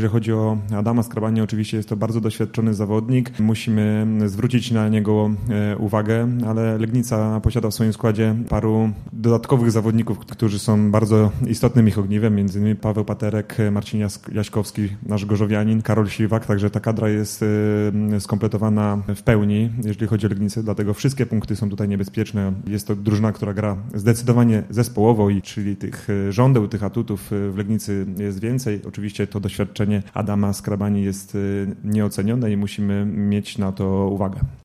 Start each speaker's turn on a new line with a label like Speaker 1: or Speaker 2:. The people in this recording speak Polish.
Speaker 1: Jeżeli chodzi o Adama Skrabanię, oczywiście jest to bardzo doświadczony zawodnik. Musimy zwrócić na niego uwagę, ale Legnica posiada w swoim składzie paru dodatkowych zawodników, którzy są bardzo istotnym ich ogniwem, m.in. Paweł Paterek, Marcin Jaśkowski, nasz gorzowianin, Karol Siwak, także ta kadra jest skompletowana w pełni, jeżeli chodzi o Legnicę, dlatego wszystkie punkty są tutaj niebezpieczne. Jest to drużyna, która gra zdecydowanie zespołowo, czyli tych żądeł, tych atutów w Legnicy jest więcej. Oczywiście to doświadczenie Adama Skrabani jest nieocenione i musimy mieć na to uwagę.